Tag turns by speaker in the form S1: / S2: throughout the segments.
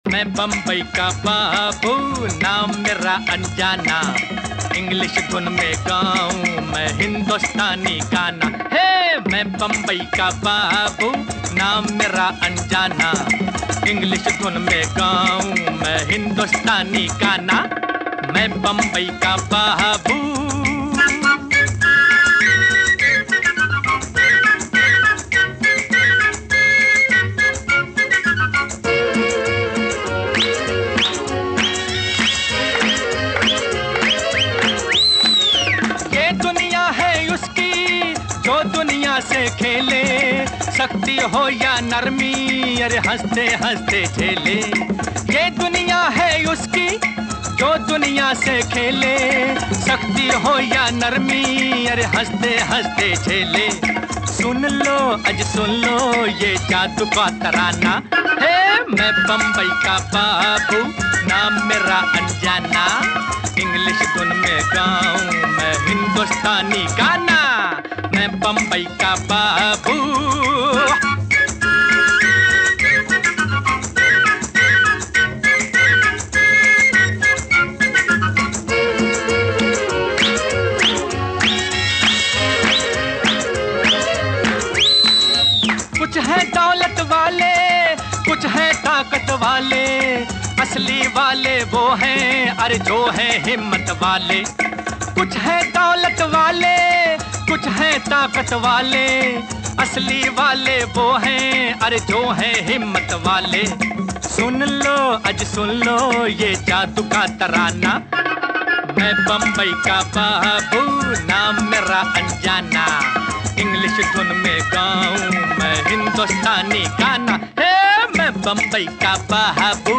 S1: मैं बम्बई का बाबू, नाम मेरा अनजाना। इंग्लिश धुन में गाऊं मैं हिंदुस्तानी गाना। हे मैं बम्बई का बाबू, नाम मेरा अनजाना। इंग्लिश धुन में गाऊं मैं हिंदुस्तानी गाना। मैं बम्बई का बाबू। जो दुनिया से खेले, शक्ति हो या नरमी, अरे हंसते हंसते झेले। ये दुनिया है उसकी जो दुनिया से खेले, शक्ति हो या नरमी, अरे हंसते हंसते झेले। सुन लो अज सुन लो ये जादू का तराना। है मैं बम्बई का बाबू, नाम मेरा अनजाना। इंग्लिश धुन में गाऊं मैं हिंदुस्तानी गाना। मैं बम्बई का बाबू। कुछ है दौलत वाले, कुछ है ताकत वाले, असली वाले वो हैं अरे जो है हिम्मत वाले। कुछ है दौलत वाले, कुछ है ताकत वाले, असली वाले वो हैं अरे जो हैं हिम्मत वाले। सुन लो अज सुन लो ये जादू का तराना। मैं बम्बई का बाबू, नाम मेरा अनजाना। इंग्लिश धुन में गाऊं मैं हिंदुस्तानी गाना। हे मैं बम्बई का बाबू।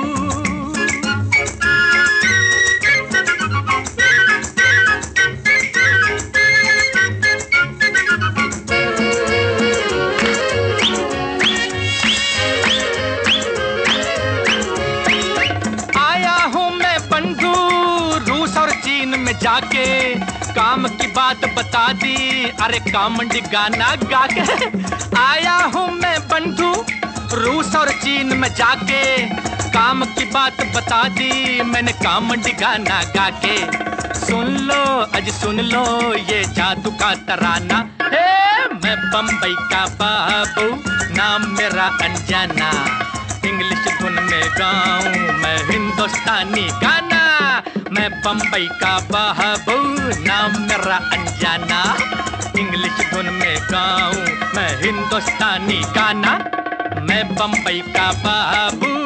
S1: में जाके काम की बात बता दी, अरे कामंडी गाना गा के। आया हूँ मैं बंधु रूस और चीन में जाके, काम की बात बता दी मैंने कामंडी गाना गा के। सुन लो अज सुन लो ये जादू का तराना। हे मैं बम्बई का बाबू, नाम मेरा अनजाना। इंग्लिश धुन में गाऊं मैं हिंदुस्तानी गाना। मैं बम्बई का बाबू, नाम मेरा अनजाना। इंग्लिश धुन में गाऊं मैं हिंदुस्तानी गाना। मैं बम्बई का बाबू।